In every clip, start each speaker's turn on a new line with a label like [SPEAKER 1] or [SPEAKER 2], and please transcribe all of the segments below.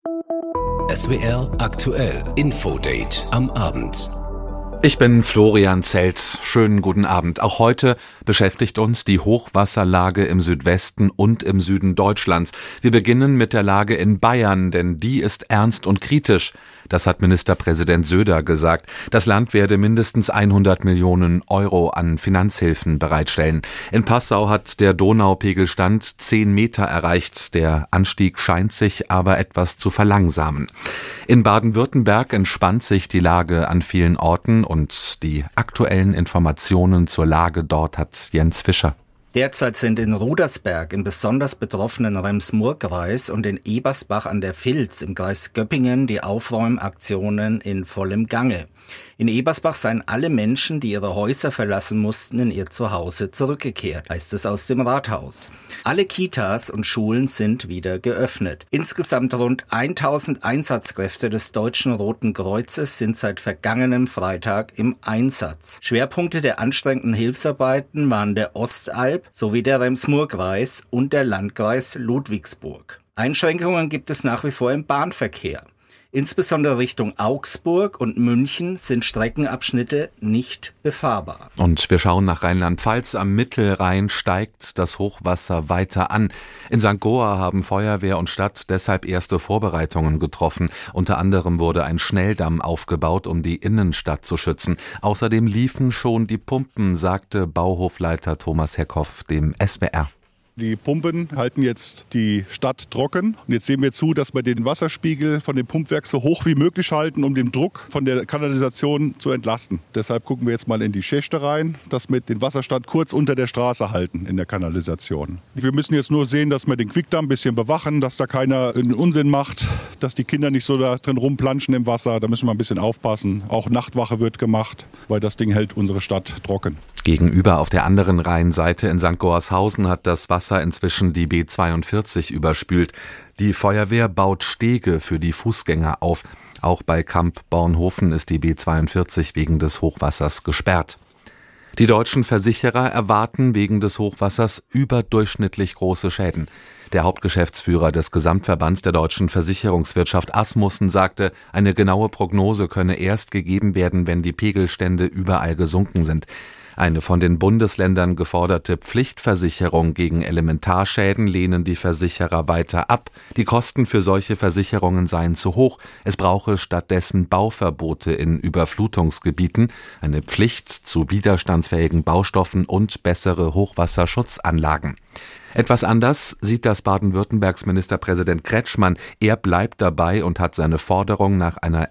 [SPEAKER 1] SWR aktuell Infodate am Abend.
[SPEAKER 2] Ich bin Florian Zelt. Schönen guten Abend. Auch heute beschäftigt uns die Hochwasserlage im Südwesten und im Süden Deutschlands. Wir beginnen mit der Lage in Bayern, denn die ist ernst und kritisch. Das hat Ministerpräsident Söder gesagt. Das Land werde mindestens 100 Millionen Euro an Finanzhilfen bereitstellen. In Passau hat der Donaupegelstand 10 Meter erreicht. Der Anstieg scheint sich aber etwas zu verlangsamen. In Baden-Württemberg entspannt sich die Lage an vielen Orten und die aktuellen Informationen zur Lage dort hat Jens Fischer.
[SPEAKER 3] Derzeit sind in Rudersberg im besonders betroffenen Rems-Murr-Kreis und in Ebersbach an der Vilz im Kreis Göppingen die Aufräumaktionen in vollem Gange. In Ebersbach seien alle Menschen, die ihre Häuser verlassen mussten, in ihr Zuhause zurückgekehrt, heißt es aus dem Rathaus. Alle Kitas und Schulen sind wieder geöffnet. Insgesamt rund 1000 Einsatzkräfte des Deutschen Roten Kreuzes sind seit vergangenem Freitag im Einsatz. Schwerpunkte der anstrengenden Hilfsarbeiten waren der Ostalb sowie der Rems-Murr-Kreis und der Landkreis Ludwigsburg. Einschränkungen gibt es nach wie vor im Bahnverkehr. Insbesondere Richtung Augsburg und München sind Streckenabschnitte nicht befahrbar.
[SPEAKER 2] Und wir schauen nach Rheinland-Pfalz. Am Mittelrhein steigt das Hochwasser weiter an. In St. Goar haben Feuerwehr und Stadt deshalb erste Vorbereitungen getroffen. Unter anderem wurde ein Schnelldamm aufgebaut, um die Innenstadt zu schützen. Außerdem liefen schon die Pumpen, sagte Bauhofleiter Thomas Heckhoff dem SWR.
[SPEAKER 4] Die Pumpen halten jetzt die Stadt trocken. Und jetzt sehen wir zu, dass wir den Wasserspiegel von dem Pumpwerk so hoch wie möglich halten, um den Druck von der Kanalisation zu entlasten. Deshalb gucken wir jetzt mal in die Schächte rein, dass wir den Wasserstand kurz unter der Straße halten in der Kanalisation. Wir müssen jetzt nur sehen, dass wir den Quickdamm ein bisschen bewachen, dass da keiner einen Unsinn macht, dass die Kinder nicht so da drin rumplanschen im Wasser. Da müssen wir ein bisschen aufpassen. Auch Nachtwache wird gemacht, weil das Ding hält unsere Stadt trocken.
[SPEAKER 2] Gegenüber auf der anderen Rheinseite in St. Goarshausen hat das Wasser inzwischen die B42 überspült. Die Feuerwehr baut Stege für die Fußgänger auf. Auch bei Kamp-Bornhofen ist die B42 wegen des Hochwassers gesperrt. Die deutschen Versicherer erwarten wegen des Hochwassers überdurchschnittlich große Schäden. Der Hauptgeschäftsführer des Gesamtverbands der deutschen Versicherungswirtschaft Asmussen sagte, eine genaue Prognose könne erst gegeben werden, wenn die Pegelstände überall gesunken sind. Eine von den Bundesländern geforderte Pflichtversicherung gegen Elementarschäden lehnen die Versicherer weiter ab. Die Kosten für solche Versicherungen seien zu hoch. Es brauche stattdessen Bauverbote in Überflutungsgebieten, eine Pflicht zu widerstandsfähigen Baustoffen und bessere Hochwasserschutzanlagen. Etwas anders sieht das Baden-Württembergs Ministerpräsident Kretschmann. Er bleibt dabei und hat seine Forderung nach einer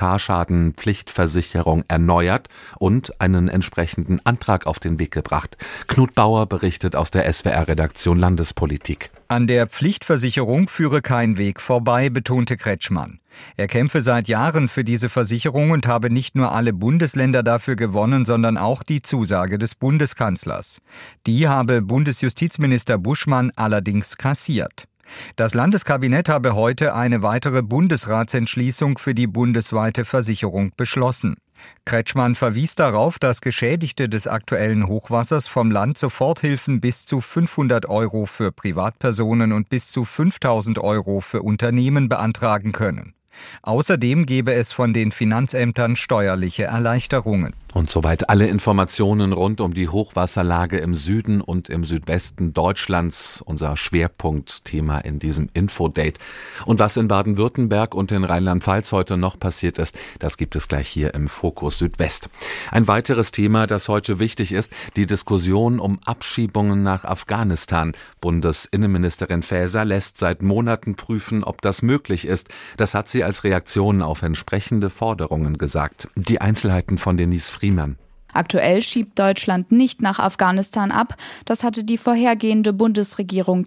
[SPEAKER 2] Elementarschadenpflichtversicherung erneuert und einen entsprechenden Antrag auf den Weg gebracht. Knut Bauer berichtet aus der SWR-Redaktion Landespolitik.
[SPEAKER 5] An der Pflichtversicherung führe kein Weg vorbei, betonte Kretschmann. Er kämpfe seit Jahren für diese Versicherung und habe nicht nur alle Bundesländer dafür gewonnen, sondern auch die Zusage des Bundeskanzlers. Die habe Bundesjustizminister Buschmann allerdings kassiert. Das Landeskabinett habe heute eine weitere Bundesratsentschließung für die bundesweite Versicherung beschlossen. Kretschmann verwies darauf, dass Geschädigte des aktuellen Hochwassers vom Land Soforthilfen bis zu 500 Euro für Privatpersonen und bis zu 5.000 Euro für Unternehmen beantragen können. Außerdem gebe es von den Finanzämtern steuerliche Erleichterungen.
[SPEAKER 2] Und soweit alle Informationen rund um die Hochwasserlage im Süden und im Südwesten Deutschlands, unser Schwerpunktthema in diesem Infodate. Und was in Baden-Württemberg und in Rheinland-Pfalz heute noch passiert ist, das gibt es gleich hier im Fokus Südwest. Ein weiteres Thema, das heute wichtig ist, die Diskussion um Abschiebungen nach Afghanistan. Bundesinnenministerin Faeser lässt seit Monaten prüfen, ob das möglich ist. Das hat sie als Reaktion auf entsprechende Forderungen gesagt. Die Einzelheiten von Denise Friemann.
[SPEAKER 6] Aktuell schiebt Deutschland nicht nach Afghanistan ab. Das hatte die vorhergehende Bundesregierung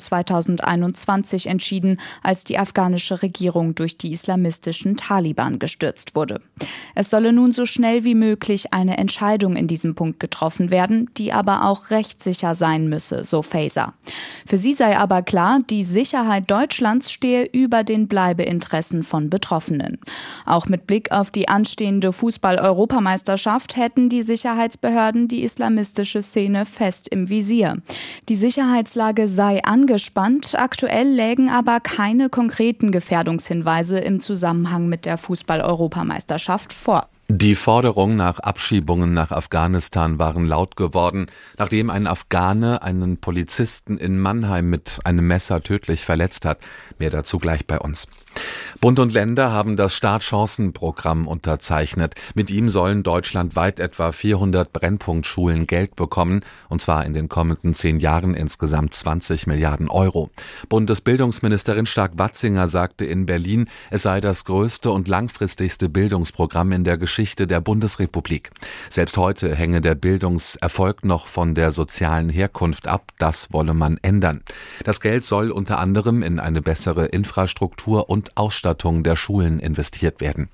[SPEAKER 6] 2021 entschieden, als die afghanische Regierung durch die islamistischen Taliban gestürzt wurde. Es solle nun so schnell wie möglich eine Entscheidung in diesem Punkt getroffen werden, die aber auch rechtssicher sein müsse, so Faeser. Für sie sei aber klar, die Sicherheit Deutschlands stehe über den Bleibeinteressen von Betroffenen. Auch mit Blick auf die anstehende Fußball-Europameisterschaft hätten die Sicherheit Sicherheitsbehörden die islamistische Szene fest im Visier. Die Sicherheitslage sei angespannt, aktuell lägen aber keine konkreten Gefährdungshinweise im Zusammenhang mit der Fußball-Europameisterschaft vor.
[SPEAKER 2] Die Forderungen nach Abschiebungen nach Afghanistan waren laut geworden, nachdem ein Afghane einen Polizisten in Mannheim mit einem Messer tödlich verletzt hat. Mehr dazu gleich bei uns. Bund und Länder haben das Startchancenprogramm unterzeichnet. Mit ihm sollen deutschlandweit etwa 400 Brennpunktschulen Geld bekommen, und zwar in den kommenden 10 Jahren insgesamt 20 Milliarden Euro. Bundesbildungsministerin Stark-Watzinger sagte in Berlin, es sei das größte und langfristigste Bildungsprogramm in der Geschichte der Bundesrepublik. Selbst heute hänge der Bildungserfolg noch von der sozialen Herkunft ab. Das wolle man ändern. Das Geld soll unter anderem in eine bessere Infrastruktur und Ausstattung der Schulen investiert werden.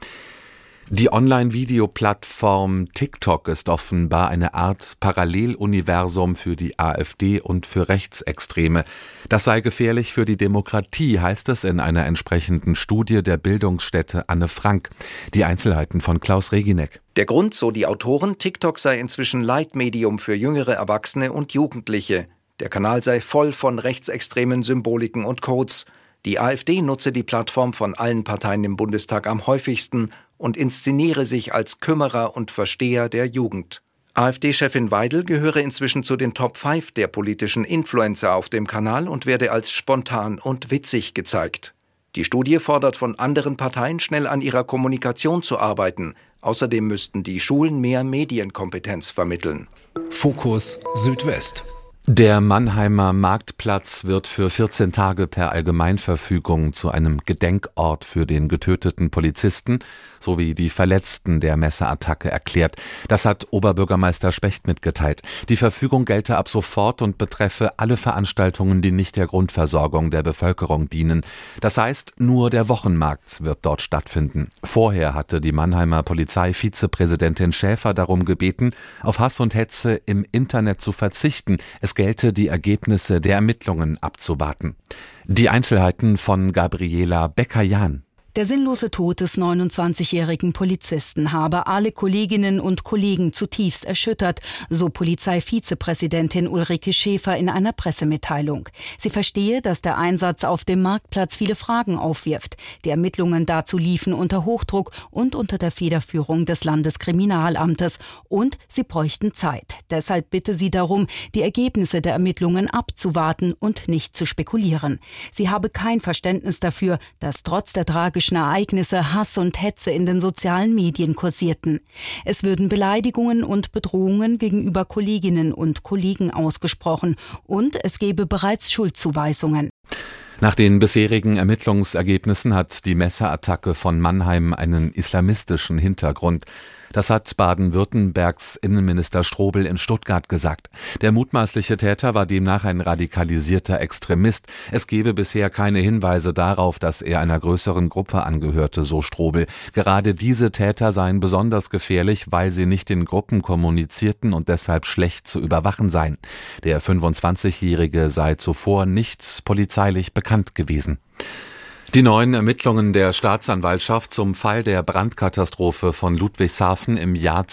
[SPEAKER 2] Die Online-Videoplattform TikTok ist offenbar eine Art Paralleluniversum für die AfD und für Rechtsextreme. Das sei gefährlich für die Demokratie, heißt es in einer entsprechenden Studie der Bildungsstätte Anne Frank. Die Einzelheiten von Klaus Reginek.
[SPEAKER 7] Der Grund, so die Autoren, TikTok sei inzwischen Leitmedium für jüngere Erwachsene und Jugendliche. Der Kanal sei voll von rechtsextremen Symboliken und Codes. Die AfD nutze die Plattform von allen Parteien im Bundestag am häufigsten und inszeniere sich als Kümmerer und Versteher der Jugend. AfD-Chefin Weidel gehöre inzwischen zu den Top 5 der politischen Influencer auf dem Kanal und werde als spontan und witzig gezeigt. Die Studie fordert von anderen Parteien, schnell an ihrer Kommunikation zu arbeiten. Außerdem müssten die Schulen mehr Medienkompetenz vermitteln.
[SPEAKER 1] Fokus Südwest.
[SPEAKER 2] Der Mannheimer Marktplatz wird für 14 Tage per Allgemeinverfügung zu einem Gedenkort für den getöteten Polizisten sowie die Verletzten der Messerattacke erklärt. Das hat Oberbürgermeister Specht mitgeteilt. Die Verfügung gelte ab sofort und betreffe alle Veranstaltungen, die nicht der Grundversorgung der Bevölkerung dienen. Das heißt, nur der Wochenmarkt wird dort stattfinden. Vorher hatte die Mannheimer Polizeivizepräsidentin Schäfer darum gebeten, auf Hass und Hetze im Internet zu verzichten. Es gelte, die Ergebnisse der Ermittlungen abzuwarten. Die Einzelheiten von Gabriela Becker-Jahn.
[SPEAKER 8] Der sinnlose Tod des 29-jährigen Polizisten habe alle Kolleginnen und Kollegen zutiefst erschüttert, so Polizeivizepräsidentin Ulrike Schäfer in einer Pressemitteilung. Sie verstehe, dass der Einsatz auf dem Marktplatz viele Fragen aufwirft. Die Ermittlungen dazu liefen unter Hochdruck und unter der Federführung des Landeskriminalamtes. Und sie bräuchten Zeit. Deshalb bitte sie darum, die Ergebnisse der Ermittlungen abzuwarten und nicht zu spekulieren. Sie habe kein Verständnis dafür, dass trotz der tragischen Ereignisse Hass und Hetze in den sozialen Medien kursierten. Es würden Beleidigungen und Bedrohungen gegenüber Kolleginnen und Kollegen ausgesprochen und es gebe bereits Schuldzuweisungen.
[SPEAKER 2] Nach den bisherigen Ermittlungsergebnissen hat die Messerattacke von Mannheim einen islamistischen Hintergrund. Das hat Baden-Württembergs Innenminister Strobel in Stuttgart gesagt. Der mutmaßliche Täter war demnach ein radikalisierter Extremist. Es gebe bisher keine Hinweise darauf, dass er einer größeren Gruppe angehörte, so Strobel. Gerade diese Täter seien besonders gefährlich, weil sie nicht in Gruppen kommunizierten und deshalb schlecht zu überwachen seien. Der 25-Jährige sei zuvor nicht polizeilich bekannt gewesen. Die neuen Ermittlungen der Staatsanwaltschaft zum Fall der Brandkatastrophe von Ludwigshafen im Jahr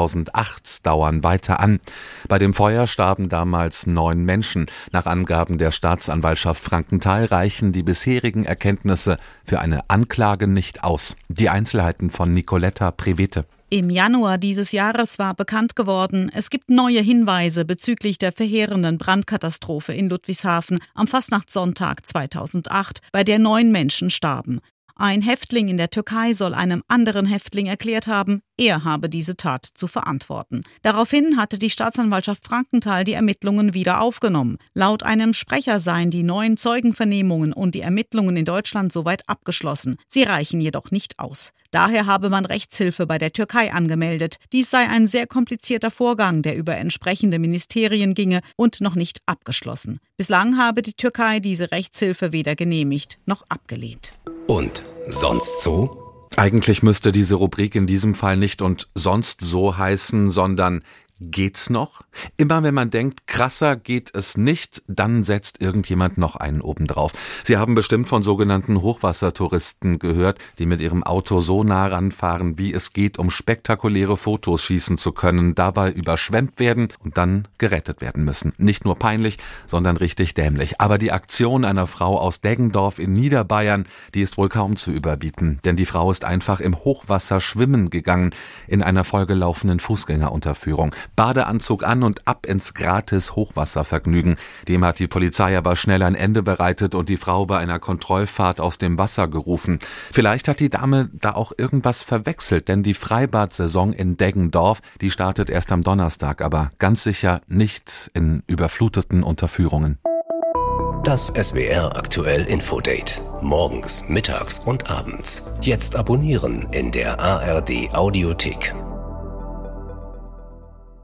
[SPEAKER 2] 2008 dauern weiter an. Bei dem Feuer starben damals 9 Menschen. Nach Angaben der Staatsanwaltschaft Frankenthal reichen die bisherigen Erkenntnisse für eine Anklage nicht aus. Die Einzelheiten von Nicoletta Prevete.
[SPEAKER 9] Im Januar dieses Jahres war bekannt geworden, es gibt neue Hinweise bezüglich der verheerenden Brandkatastrophe in Ludwigshafen am Fastnachtssonntag 2008, bei der 9 Menschen starben. Ein Häftling in der Türkei soll einem anderen Häftling erklärt haben, er habe diese Tat zu verantworten. Daraufhin hatte die Staatsanwaltschaft Frankenthal die Ermittlungen wieder aufgenommen. Laut einem Sprecher seien die neuen Zeugenvernehmungen und die Ermittlungen in Deutschland soweit abgeschlossen. Sie reichen jedoch nicht aus. Daher habe man Rechtshilfe bei der Türkei angemeldet. Dies sei ein sehr komplizierter Vorgang, der über entsprechende Ministerien ginge und noch nicht abgeschlossen. Bislang habe die Türkei diese Rechtshilfe weder genehmigt noch abgelehnt.
[SPEAKER 1] Und sonst so?
[SPEAKER 2] Eigentlich müsste diese Rubrik in diesem Fall nicht und sonst so heißen, sondern Geht's noch? Immer wenn man denkt, krasser geht es nicht, dann setzt irgendjemand noch einen obendrauf. Sie haben bestimmt von sogenannten Hochwassertouristen gehört, die mit ihrem Auto so nah ranfahren, wie es geht, um spektakuläre Fotos schießen zu können, dabei überschwemmt werden und dann gerettet werden müssen. Nicht nur peinlich, sondern richtig dämlich. Aber die Aktion einer Frau aus Deggendorf in Niederbayern, die ist wohl kaum zu überbieten. Denn die Frau ist einfach im Hochwasser schwimmen gegangen, in einer vollgelaufenen Fußgängerunterführung. Badeanzug an und ab ins gratis Hochwasservergnügen. Dem hat die Polizei aber schnell ein Ende bereitet und die Frau bei einer Kontrollfahrt aus dem Wasser gerufen. Vielleicht hat die Dame da auch irgendwas verwechselt, denn die Freibad-Saison in Deggendorf, die startet erst am Donnerstag, aber ganz sicher nicht in überfluteten Unterführungen.
[SPEAKER 1] Das SWR aktuell Infodate. Morgens, mittags und abends. Jetzt abonnieren in der ARD Audiothek.